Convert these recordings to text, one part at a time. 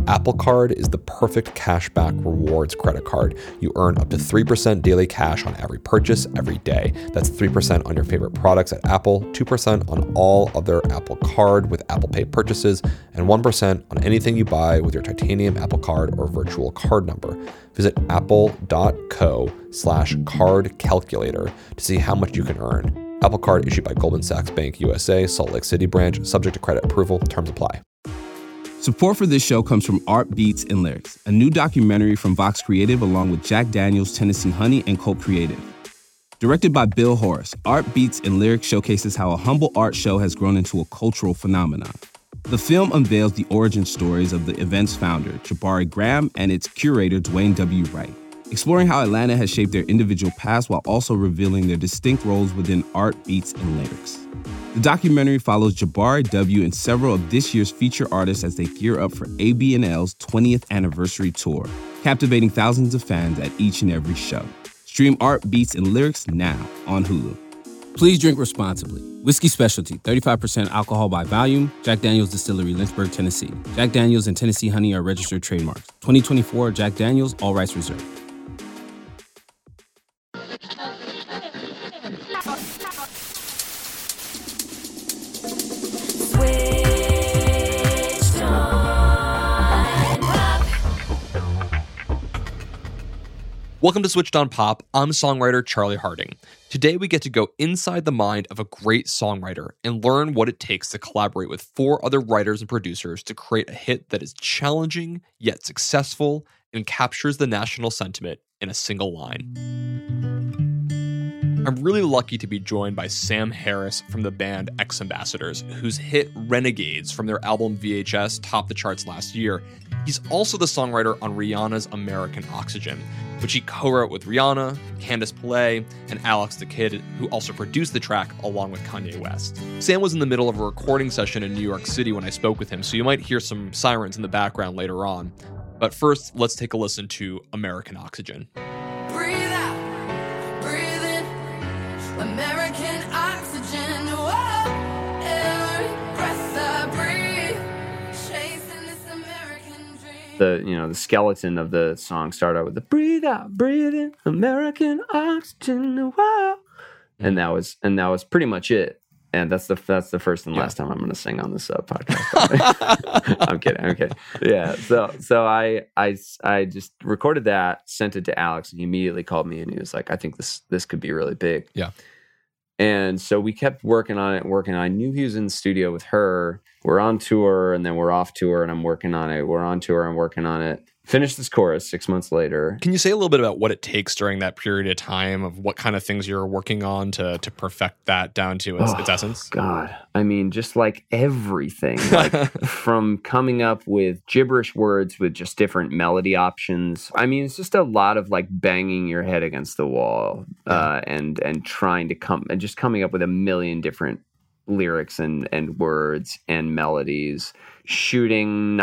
Apple Card is the perfect cashback rewards credit card. You earn up to 3% daily cash on every purchase every day. That's 3% on your favorite products at Apple, 2% on all other Apple Card with Apple Pay purchases, and 1% on anything you buy with your titanium Apple Card or virtual card number. Visit apple.co/card calculator to see how much you can earn. Apple Card issued by Goldman Sachs Bank USA, Salt Lake City branch, subject to credit approval. Terms apply. Support for this show comes from Art Beats and Lyrics, a new documentary from Vox Creative along with Jack Daniels, Tennessee Honey, and Cult Creative. Directed by Bill Horace, Art Beats and Lyrics showcases how a humble art show has grown into a cultural phenomenon. The film unveils the origin stories of the event's founder, Jabari Graham, and its curator, Dwayne W. Wright, exploring how Atlanta has shaped their individual paths while also revealing their distinct roles within art, beats, and lyrics. The documentary follows Jabari W. and several of this year's feature artists as they gear up for AB&L's 20th anniversary tour, captivating thousands of fans at each and every show. Stream Art, Beats, and Lyrics now on Hulu. Please drink responsibly. Whiskey Specialty, 35% alcohol by volume. Jack Daniel's Distillery, Lynchburg, Tennessee. Jack Daniel's and Tennessee Honey are registered trademarks. 2024 Jack Daniel's, all rights reserved. Welcome to Switched on Pop. I'm songwriter Charlie Harding. Today we get to go inside the mind of a great songwriter and learn what it takes to collaborate with 4 other writers and producers to create a hit that is challenging yet successful and captures the national sentiment in a single line. I'm really lucky to be joined by Sam Harris from the band X Ambassadors, whose hit Renegades from their album VHS topped the charts last year. He's also the songwriter on Rihanna's American Oxygen, which he co-wrote with Rihanna, Candice Pillay, and Alex the Kid, who also produced the track along with Kanye West. Sam was in the middle of a recording session in New York City when I spoke with him, so you might hear some sirens in the background later on. But first, let's take a listen to American Oxygen. Breathe out, breathe in, American oxygen, whoa, every breath I breathe, chasing this American dream. The skeleton of the song started out with the breathe out, breathe in, American oxygen, whoa. And that was pretty much it. And that's the first and last time I'm going to sing on this podcast. I'm kidding. Yeah. So I just recorded that, sent it to Alex, and he immediately called me and he was like, "I think this could be really big." Yeah. And so we kept working on it. I knew he was in the studio with her. We're on tour and then we're off tour and I'm working on it. We're on tour and working on it. Finished this chorus 6 months later. Can you say a little bit about what it takes during that period of time, of what kind of things you're working on to perfect that down to its essence? God. I mean, just like everything, like from coming up with gibberish words with just different melody options. I mean, it's just a lot of like banging your head against the wall and trying to coming up with a million different lyrics and words and melodies, shooting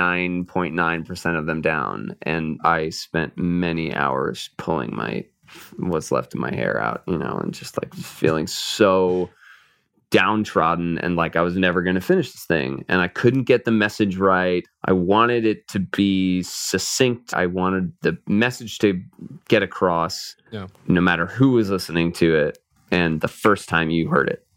99.9% of them down. And I spent many hours pulling what's left of my hair out, and just like feeling so downtrodden and like I was never going to finish this thing. And I couldn't get the message right. I wanted it to be succinct. I wanted the message to get across, no matter who was listening to it and the first time you heard it.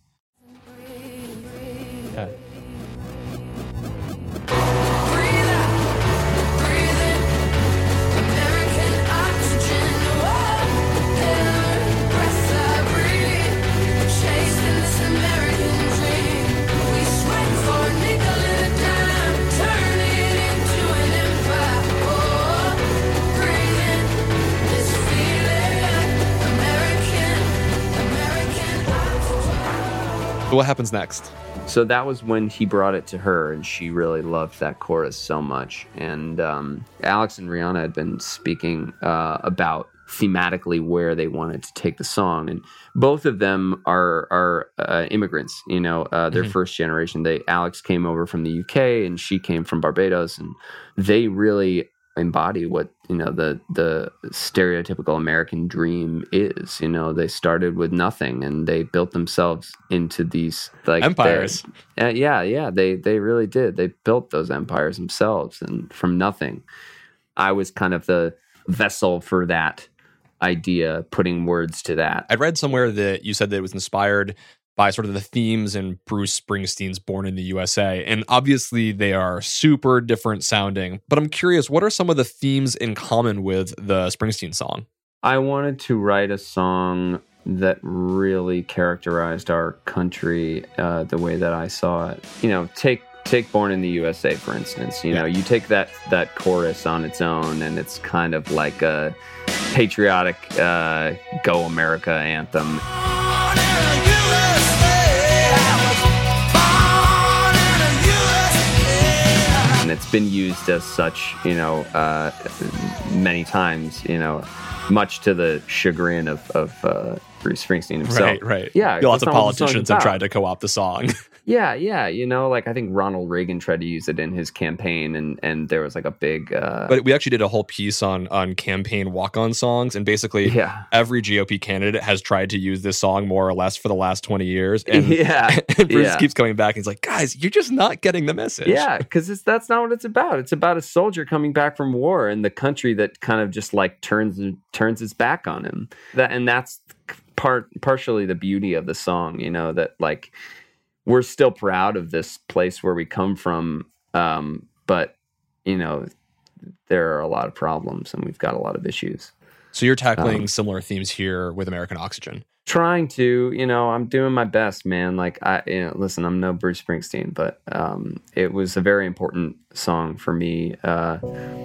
What happens next? So that was when he brought it to her, and she really loved that chorus so much. And Alex and Rihanna had been speaking about thematically where they wanted to take the song, and both of them are immigrants. They're first generation. Alex came over from the UK, and she came from Barbados, and they really embody what, the stereotypical American dream is. They started with nothing and they built themselves into these like empires. They really did. They built those empires themselves and from nothing. I was kind of the vessel for that idea, putting words to that. I read somewhere that you said that it was inspired by sort of the themes in Bruce Springsteen's Born in the USA. And obviously they are super different sounding, but I'm curious, what are some of the themes in common with the Springsteen song? I wanted to write a song that really characterized our country the way that I saw it. Take Born in the USA, for instance. You take that chorus on its own and it's kind of like a patriotic Go America anthem. And it's been used as such, many times, much to the chagrin of Bruce Springsteen himself. Right. Yeah. Lots of politicians have tried to co-opt the song. Yeah. I think Ronald Reagan tried to use it in his campaign, and there was like a big. But we actually did a whole piece on campaign walk-on songs, and basically every GOP candidate has tried to use this song more or less for the last 20 years. And, and Bruce keeps coming back, and he's like, "Guys, you're just not getting the message." Yeah, because that's not what it's about. It's about a soldier coming back from war and the country that kind of just like turns its back on him. That's partially the beauty of the song. That like. We're still proud of this place where we come from, but, there are a lot of problems and we've got a lot of issues. So you're tackling similar themes here with American Oxygen? Trying to, I'm doing my best, man. Like, listen, I'm no Bruce Springsteen, but it was a very important song for me. There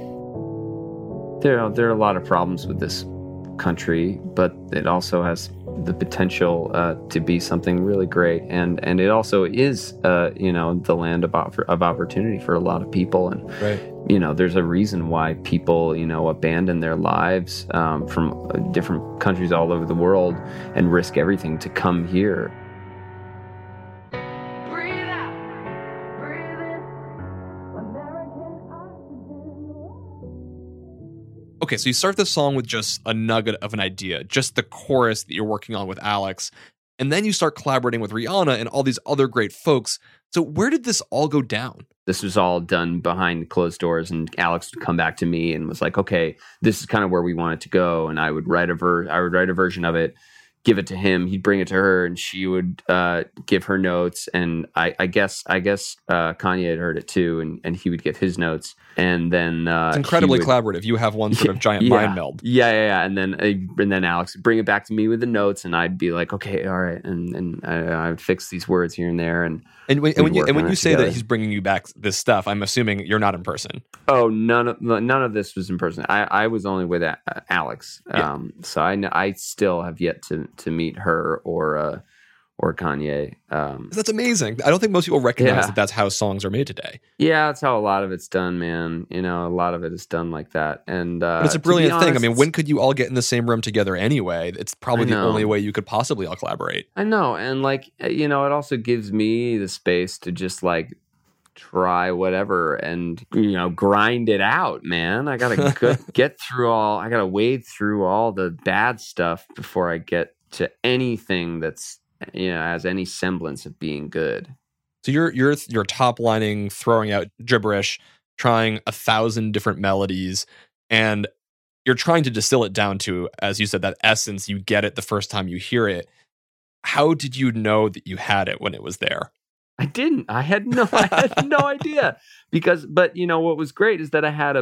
are a lot of problems with this country, but it also has the potential to be something really great, and it also is the land of opportunity for a lot of people, and there's a reason why people abandon their lives from different countries all over the world and risk everything to come here. Okay, so you start the song with just a nugget of an idea, just the chorus that you're working on with Alex, and then you start collaborating with Rihanna and all these other great folks. So where did this all go down? This was all done behind closed doors, and Alex would come back to me and was like, "Okay, this is kind of where we want it to go." And I would write a version of it, give it to him. He'd bring it to her, and she would give her notes. And I guess Kanye had heard it too, and he would give his notes. And then it's incredibly collaborative. You have one sort of giant mind meld. Yeah. And then Alex would bring it back to me with the notes, and I'd be like, "Okay, all right," and I would fix these words here and there. And when you say together. that he's bringing you back this stuff, I'm assuming you're not in person. Oh, none of this was in person. I was only with Alex. So I still have yet to meet her or Kanye. That's amazing. I don't think most people recognize that that's how songs are made today. Yeah, that's how a lot of it's done, man. A lot of it is done like that. And but it's a brilliant thing. I mean, when could you all get in the same room together anyway? It's probably the only way you could possibly all collaborate. I know. And like, it also gives me the space to just like try whatever and, grind it out, man. I got to I got to wade through all the bad stuff before I get to anything that's, has any semblance of being good. So you're top lining, throwing out gibberish, trying 1,000 different melodies, and you're trying to distill it down to, as you said, that essence. You get it the first time you hear it. How did you know that you had it when it was there? I didn't. I had no idea. But what was great is that I had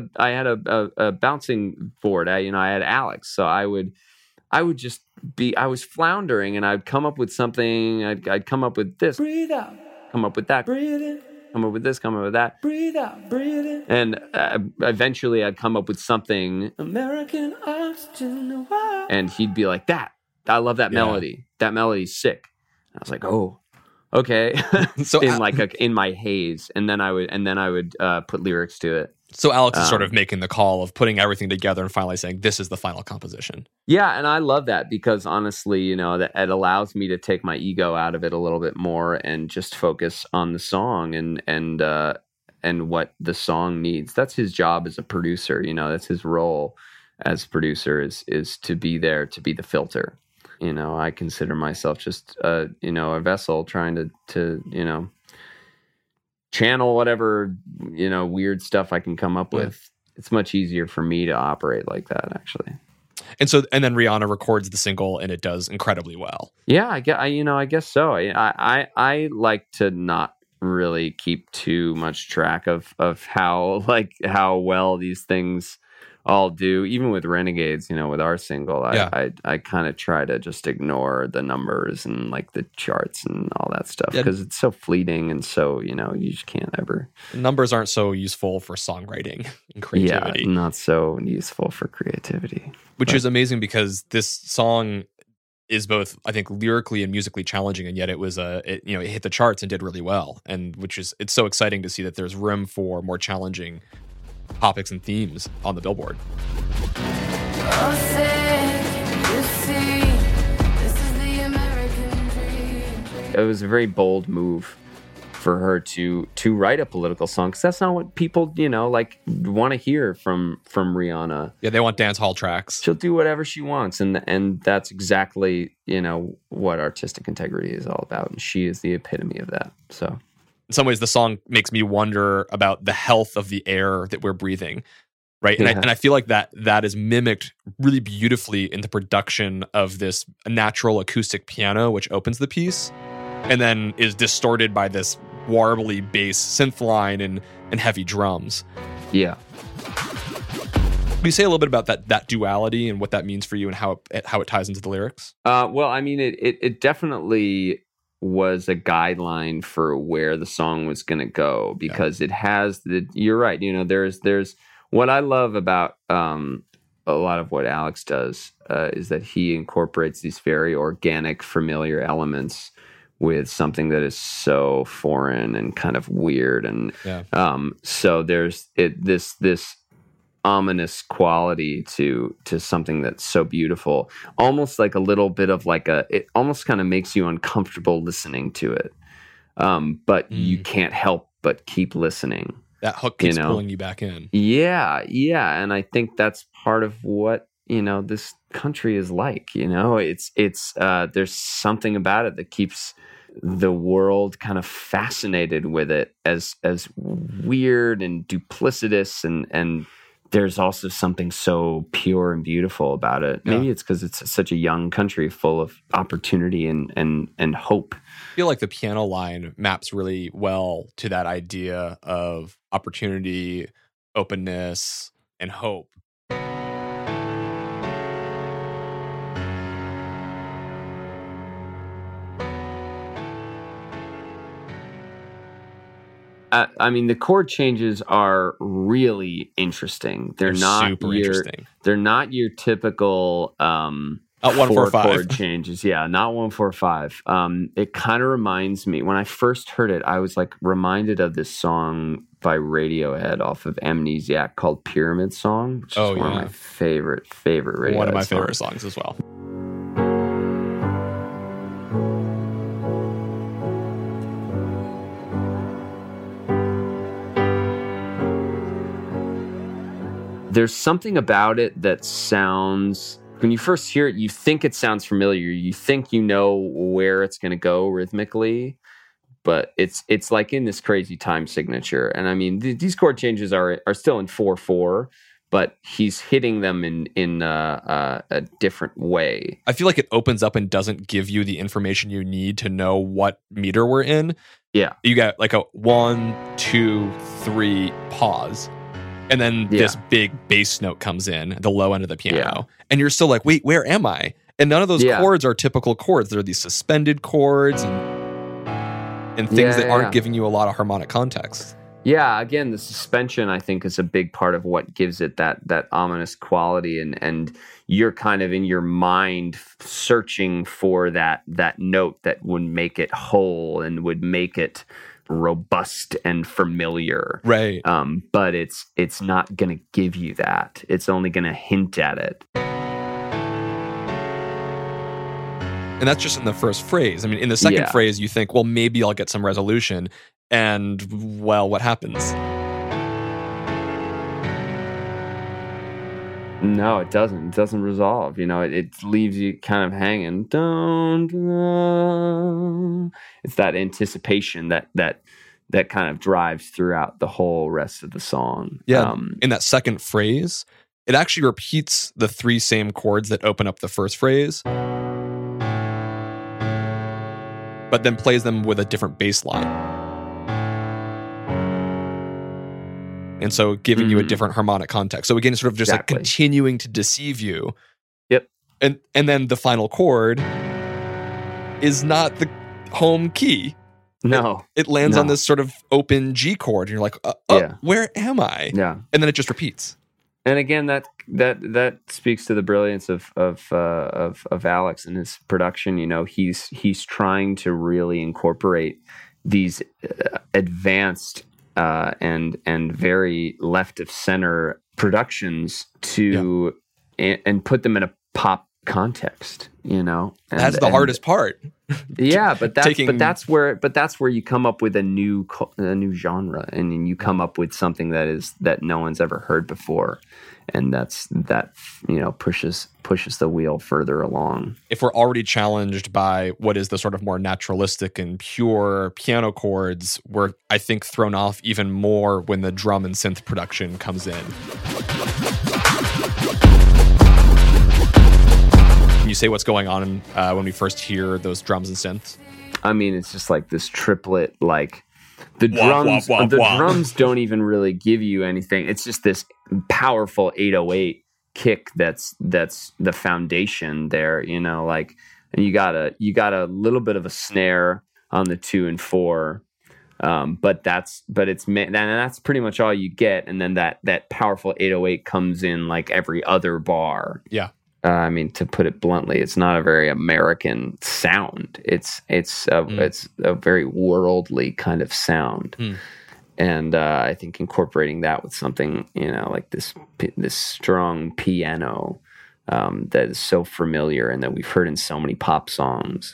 a bouncing board. I had Alex, so I would just I was floundering, and I'd come up with something. I'd come up with this. Breathe out. Come up with that. Breathe in. Come up with this. Come up with that. Breathe out. Breathe in. And eventually, I'd come up with something. American Oxygen. And he'd be like, "That. I love that melody. That melody's sick." And I was like, "Oh, okay." So in my haze, and then I would put lyrics to it. So Alex is sort of making the call of putting everything together and finally saying, "This is the final composition." Yeah, and I love that because honestly, that it allows me to take my ego out of it a little bit more and just focus on the song and and what the song needs. That's his job as a producer. That's his role as producer is to be there, to be the filter. I consider myself just a vessel trying to channel whatever weird stuff I can come up with. It's much easier for me to operate like that, actually. And then Rihanna records the single, and it does incredibly well. Yeah, I guess so. I like to not really keep too much track of how well these things all do. Even with Renegades, with our single, I kind of try to just ignore the numbers and like the charts and all that stuff because it's so fleeting, and so you just can't ever. Numbers aren't so useful for songwriting and creativity. Yeah, not so useful for creativity. Which is amazing because this song is both, I think, lyrically and musically challenging, and yet it was it hit the charts and did really well. And it's so exciting to see that there's room for more challenging topics and themes on the Billboard. It was a very bold move for her to write a political song, because that's not what people want to hear from Rihanna. Yeah, they want dance hall tracks. She'll do whatever she wants, and that's exactly what artistic integrity is all about, and she is the epitome of that. So in some ways, the song makes me wonder about the health of the air that we're breathing, right? Yeah. And I feel like that is mimicked really beautifully in the production of this natural acoustic piano, which opens the piece, and then is distorted by this warbly bass synth line and heavy drums. Yeah. Can you say a little bit about that duality and what that means for you and how it ties into the lyrics? Well, I mean, it definitely was a guideline for where the song was going to go, because it has you're right. There's what I love about a lot of what Alex does is that he incorporates these very organic, familiar elements with something that is so foreign and kind of weird, and so there's this ominous quality to something that's so beautiful, almost like a little bit of it almost kind of makes you uncomfortable listening to it, but you can't help but keep listening. That hook keeps pulling you back in. Yeah, and I think that's part of what this country is like. It's there's something about it that keeps the world kind of fascinated with it as weird and duplicitous, and there's also something so pure and beautiful about it. Maybe it's because it's such a young country full of opportunity and hope. I feel like the piano line maps really well to that idea of opportunity, openness, and hope. I mean, the chord changes are really interesting. They're not super interesting. They're not your typical 1-4-5 chord changes. Yeah, not 1-4-5. It kind of reminds me, when I first heard it, I was reminded of this song by Radiohead off of Amnesiac called Pyramid Song, which is one of my favorite Radiohead songs. One of my favorite songs as well. There's something about it that sounds, when you first hear it, you think it sounds familiar. You think you know where it's going to go rhythmically, but it's like in this crazy time signature. And I mean, these chord changes are still in 4/4, but he's hitting them in a different way. I feel like it opens up and doesn't give you the information you need to know what meter we're in. Yeah. You got like a 1, 2, 3 pause. And then this big bass note comes in, the low end of the piano. And you're still like, wait, where am I? And none of those chords are typical chords. They're these suspended chords and things that aren't giving you a lot of harmonic context. Yeah, again, the suspension, I think, is a big part of what gives it that ominous quality. And you're kind of in your mind searching for that note that would make it whole and would make it robust and familiar, right? But it's not going to give you that. It's only going to hint at it. And that's just in the first phrase. I mean, in the second phrase, you think, well, maybe I'll get some resolution, And, well, what happens? No, it doesn't. It doesn't resolve. It leaves you kind of hanging. It's that anticipation that kind of drives throughout the whole rest of the song. Yeah. In that second phrase, it actually repeats the 3 same chords that open up the first phrase, but then plays them with a different bass line. And so giving you a different harmonic context. So again, sort of just Exactly. like continuing to deceive you. Yep. And then the final chord is not the home key. No. It lands No. on this sort of open G chord, and you're like, Yeah. where am I? Yeah. And then it just repeats. And again, that speaks to the brilliance of Alex and his production. He's trying to really incorporate these advanced and very left of center productions to and put them in a pop context. That's the hardest part. Yeah, but Taking- that's where you come up with a new genre, and you come up with something that no one's ever heard before, and that pushes the wheel further along. If we're already challenged by what is the sort of more naturalistic and pure piano chords, we're, I think, thrown off even more when the drum and synth production comes in. Can you say what's going on when we first hear those drums and synths? I mean, it's just like this triplet, like the Wah, drums. wah, wah, the wah. drums don't even really give you anything. It's just this powerful 808 kick that's the foundation there. And you got a little bit of a snare on the 2 and 4, but that's pretty much all you get. And then that powerful 808 comes in like every other bar. Yeah. I mean, to put it bluntly, it's not a very American sound. It's a very worldly kind of sound, and I think incorporating that with something like this strong piano that is so familiar and that we've heard in so many pop songs,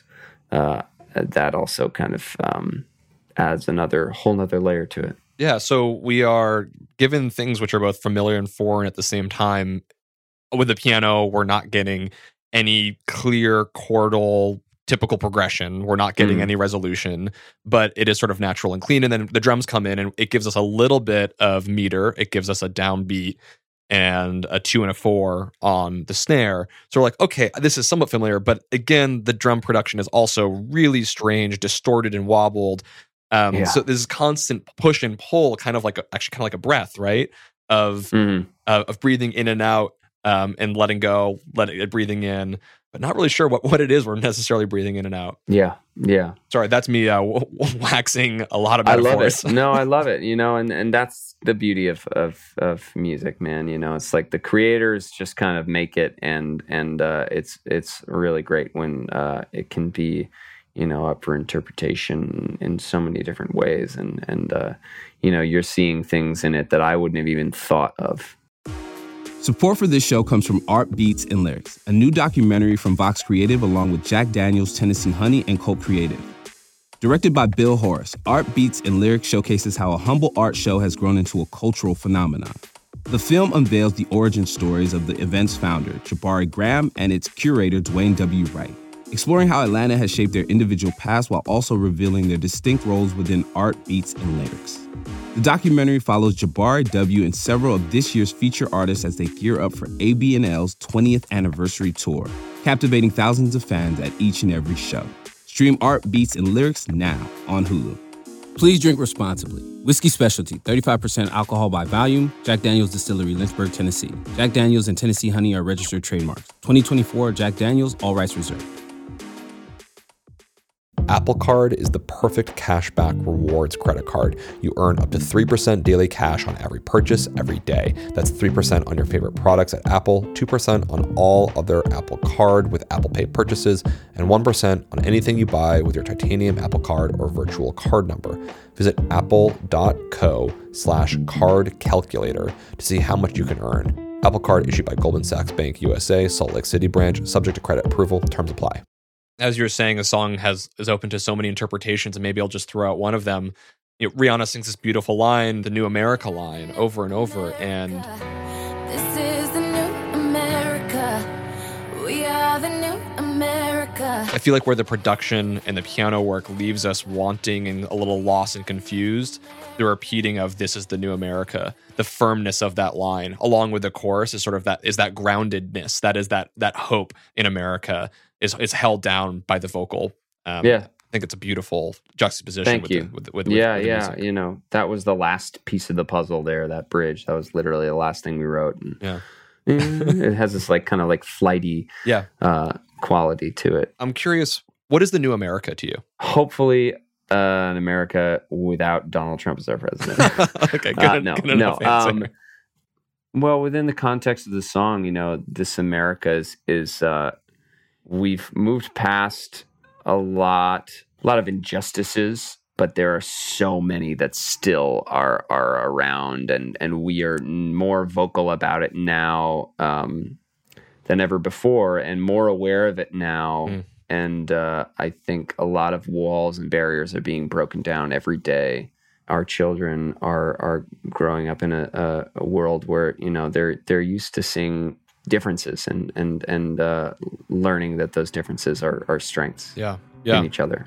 that also kind of adds whole nother layer to it. Yeah, so we are given things which are both familiar and foreign at the same time. With the piano, we're not getting any clear chordal typical progression. We're not getting any resolution, but it is sort of natural and clean. And then the drums come in and it gives us a little bit of meter. It gives us a downbeat and a 2 and a 4 on the snare. So we're like, okay, this is somewhat familiar. But again, the drum production is also really strange, distorted and wobbled. So this constant push and pull, kind of like a breath, right? Of breathing in and out. And letting go, breathing in, but not really sure what it is we're necessarily breathing in and out. Yeah. Sorry, that's me waxing a lot of metaphors. I love it. No, I love it. And that's the beauty of music, man. It's like the creators just kind of make it, and it's really great when it can be, up for interpretation in so many different ways, and you're seeing things in it that I wouldn't have even thought of. Support for this show comes from Art Beats and Lyrics, a new documentary from Vox Creative along with Jack Daniels, Tennessee Honey, and Cope Creative. Directed by Bill Horace, Art Beats and Lyrics showcases how a humble art show has grown into a cultural phenomenon. The film unveils the origin stories of the event's founder, Jabari Graham, and its curator, Dwayne W. Wright, exploring how Atlanta has shaped their individual paths while also revealing their distinct roles within art, beats, and lyrics. The documentary follows Jabari W. and several of this year's feature artists as they gear up for AB&L's 20th anniversary tour, captivating thousands of fans at each and every show. Stream Art, Beats, and Lyrics now on Hulu. Please drink responsibly. Whiskey Specialty, 35% alcohol by volume. Jack Daniel's Distillery, Lynchburg, Tennessee. Jack Daniel's and Tennessee Honey are registered trademarks. 2024 Jack Daniel's, all rights reserved. Apple Card is the perfect cashback rewards credit card. You earn up to 3% daily cash on every purchase every day. That's 3% on your favorite products at Apple, 2% on all other Apple Card with Apple Pay purchases, and 1% on anything you buy with your titanium Apple Card or virtual card number. Visit apple.co/card calculator to see how much you can earn. Apple Card issued by Goldman Sachs Bank USA, Salt Lake City branch, subject to credit approval. Terms apply. As you're saying, a song is open to so many interpretations, and maybe I'll just throw out one of them. Rihanna sings this beautiful line, the New America line, over and over. And This is the new America. We are the new America. I feel like where the production and the piano work leaves us wanting and a little lost and confused, the repeating of "This is the new America," the firmness of that line, along with the chorus, is sort of that groundedness, that hope in America is held down by the vocal. Yeah. I think it's a beautiful juxtaposition. Thank you. With the music. You know, that was the last piece of the puzzle there, that bridge. That was literally the last thing we wrote. And Yeah. it has this like kind of like flighty quality to it. I'm curious, what is the new America to you? Hopefully, an America without Donald Trump as our president. Okay, good enough answer. Well, within the context of the song, you know, this America is we've moved past a lot of injustices, but there are so many that still are around, and we are more vocal about it now than ever before, and more aware of it now. And I think a lot of walls and barriers are being broken down every day. Our children are growing up in a world where, you know, they're used to seeing differences and learning that those differences are strengths in each other.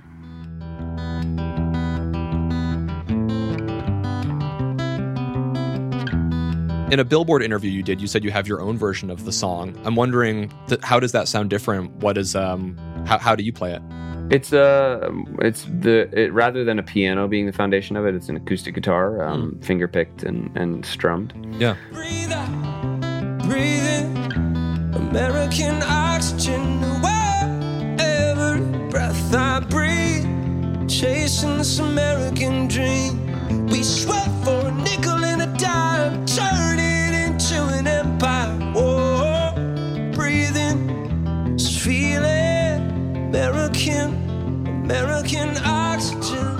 In a Billboard interview you did, you said you have your own version of the song. I'm wondering, how does that sound different? What is how do you play it? It's rather than a piano being the foundation of it, it's an acoustic guitar, finger picked and strummed. Yeah. Breathe out, breathe in, American oxygen. Every breath I breathe, chasing this American dream. We sweat for a nickel and a dime, turn it into an empire. Whoa, breathing, just feeling American oxygen.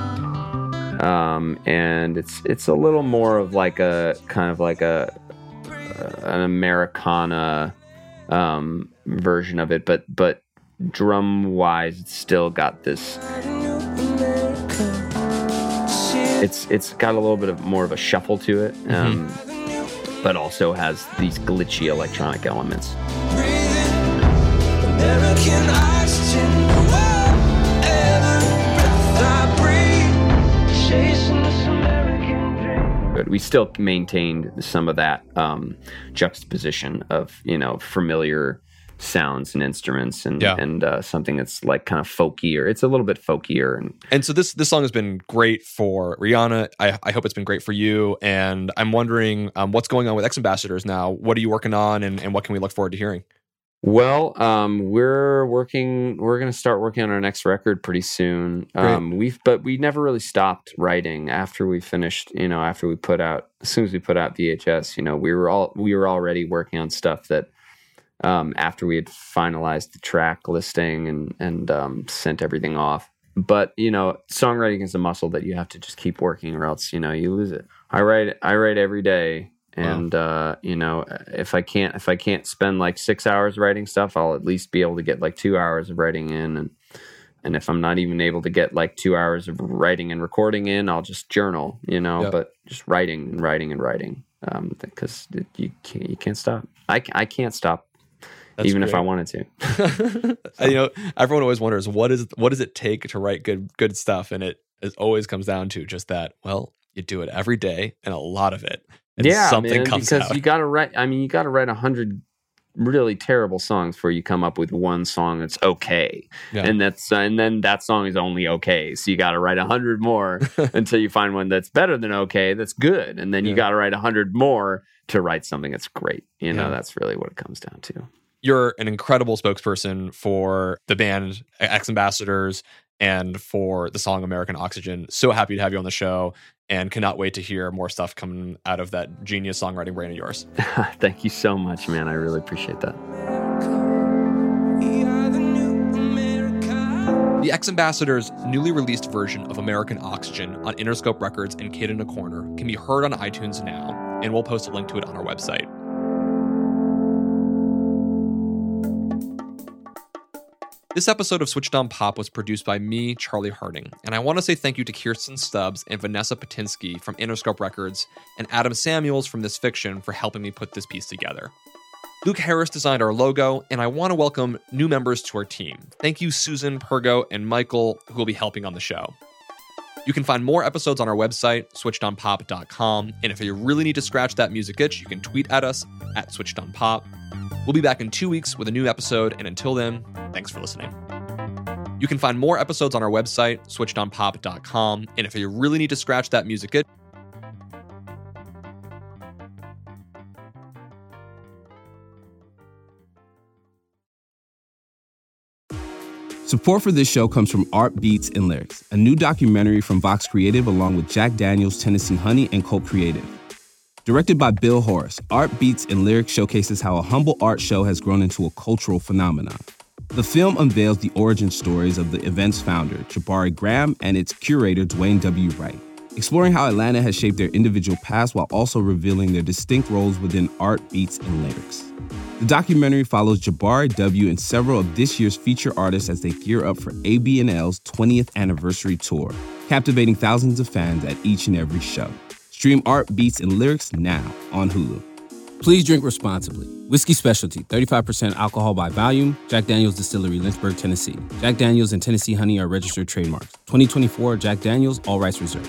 And it's a little more of like a kind of like an Americana version of it, but drum wise, it's still got this. It's got a little bit of more of a shuffle to it, but also has these glitchy electronic elements. Breathing, American oxygen. Every breath I breathe, chasing this American dream. But we still maintained some of that juxtaposition of, you know, familiar sounds and instruments and something that's like kind of folkier. It's a little bit folkier. And so this song has been great for Rihanna. I hope it's been great for you. And I'm wondering what's going on with X Ambassadors now. What are you working on, and what can we look forward to hearing? Well, we're going to start working on our next record pretty soon. We never really stopped writing after we finished, you know, as soon as we put out VHS, you know, we were already working on stuff that, after we had finalized the track listing and sent everything off. But, you know, songwriting is a muscle that you have to just keep working, or else, you know, you lose it. I write every day. And, you know, if I can't spend like 6 hours writing stuff, I'll at least be able to get like 2 hours of writing in. And if I'm not even able to get like 2 hours of writing and recording in, I'll just journal, you know, but just writing, because you can't stop. I can't stop. That's even great. If I wanted to. You know, everyone always wonders, what does it take to write good stuff? And it always comes down to just that, well, you do it every day and a lot of it. And something comes out. Because you got to write 100 really terrible songs before you come up with one song that's okay. Yeah. And then that song is only okay. So you got to write 100 more until you find one that's better than okay, that's good. And then you got to write 100 more to write something that's great. You know, that's really what it comes down to. You're an incredible spokesperson for the band X Ambassadors and for the song American Oxygen. So happy to have you on the show, and cannot wait to hear more stuff coming out of that genius songwriting brain of yours. Thank you so much, man. I really appreciate that. The X Ambassadors' newly released version of American Oxygen on Interscope Records and Kid in a Corner can be heard on iTunes now, and we'll post a link to it on our website. This episode of Switched on Pop was produced by me, Charlie Harding, and I want to say thank you to Kirsten Stubbs and Vanessa Patinsky from Interscope Records and Adam Samuels from This Fiction for helping me put this piece together. Luke Harris designed our logo, and I want to welcome new members to our team. Thank you, Susan, Pergo, and Michael, who will be helping on the show. You can find more episodes on our website, switchedonpop.com, and if you really need to scratch that music itch, you can tweet at us at switchedonpop. We'll be back in 2 weeks with a new episode, and until then, thanks for listening. You can find more episodes on our website, switchedonpop.com, and if you really need to scratch that music itch, Support for this show comes from Art Beats and Lyrics, a new documentary from Vox Creative along with Jack Daniels, Tennessee Honey, and Colt Creative. Directed by Bill Horace, Art Beats and Lyrics showcases how a humble art show has grown into a cultural phenomenon. The film unveils the origin stories of the event's founder, Jabari Graham, and its curator, Dwayne W. Wright, exploring how Atlanta has shaped their individual paths while also revealing their distinct roles within Art Beats and Lyrics. The documentary follows Jabari W. and several of this year's feature artists as they gear up for ABNL's 20th anniversary tour, captivating thousands of fans at each and every show. Stream Art Beats and Lyrics now on Hulu. Please drink responsibly. Whiskey Specialty, 35% alcohol by volume. Jack Daniel's Distillery, Lynchburg, Tennessee. Jack Daniel's and Tennessee Honey are registered trademarks. 2024 Jack Daniel's, all rights reserved.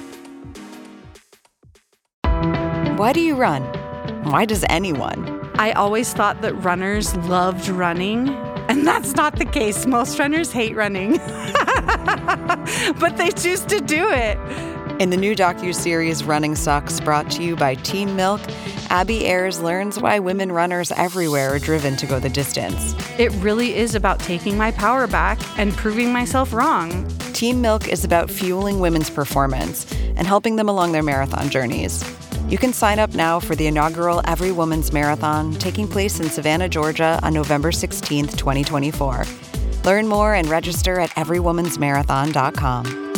Why do you run? Why does anyone? I always thought that runners loved running, and that's not the case. Most runners hate running, but they choose to do it. In the new docuseries Running Sucks, brought to you by Team Milk, Abby Ayers learns why women runners everywhere are driven to go the distance. It really is about taking my power back and proving myself wrong. Team Milk is about fueling women's performance and helping them along their marathon journeys. You can sign up now for the inaugural Every Woman's Marathon taking place in Savannah, Georgia on November 16th, 2024. Learn more and register at everywomansmarathon.com.